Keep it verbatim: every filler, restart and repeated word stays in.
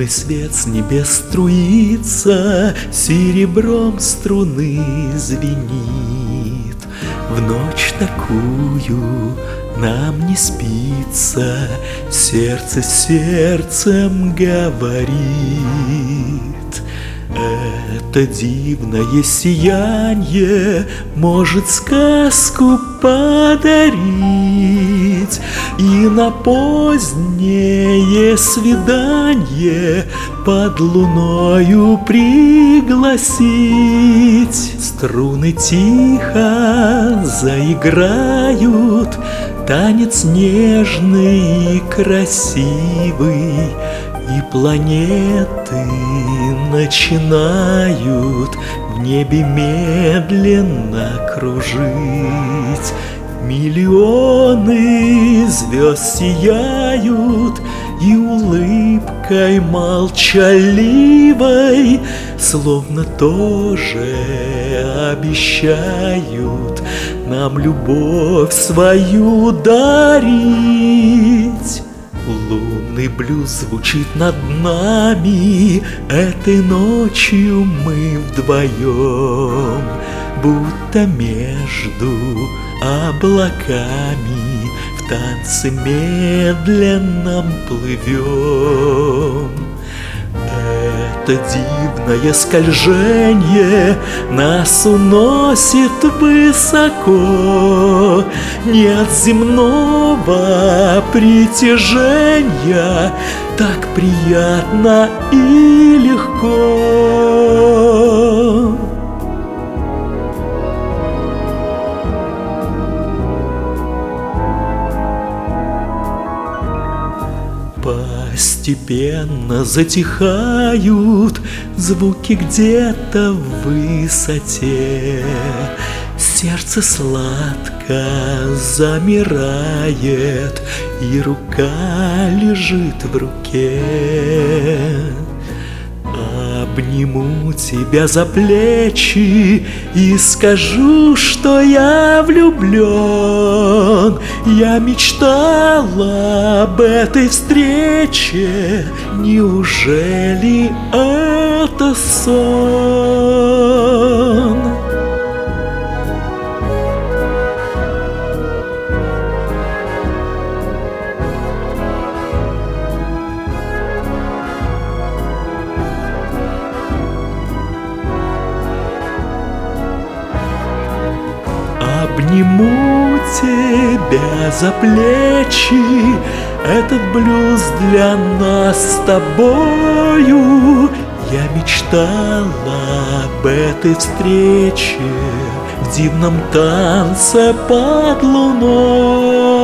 Твой свет с небес струится, серебром струны звенит. В ночь такую нам не спится, сердце сердцем говорит. Это дивное сиянье может сказку подарить и на позднее свидание под луною пригласить. Струны тихо заиграют, танец нежный и красивый, и планеты начинают в небе медленно кружить. Миллионы звезд сияют, и улыбкой молчаливой словно тоже обещают нам любовь свою дарить. Лунный блюз звучит над нами, этой ночью мы вдвоем, будто между облаками в танце медленном плывем. Это дивное скольжение нас уносит высоко, не от земного притяжения, так приятно и легко. Постепенно затихают звуки где-то в высоте, сердце сладко замирает, и рука лежит в руке. Обниму тебя за плечи и скажу, что я влюблен. Я мечтала об этой встрече, неужели это сон? Обниму тебя за плечи, этот блюз для нас с тобою. Я мечтала об этой встрече в дивном танце под луной.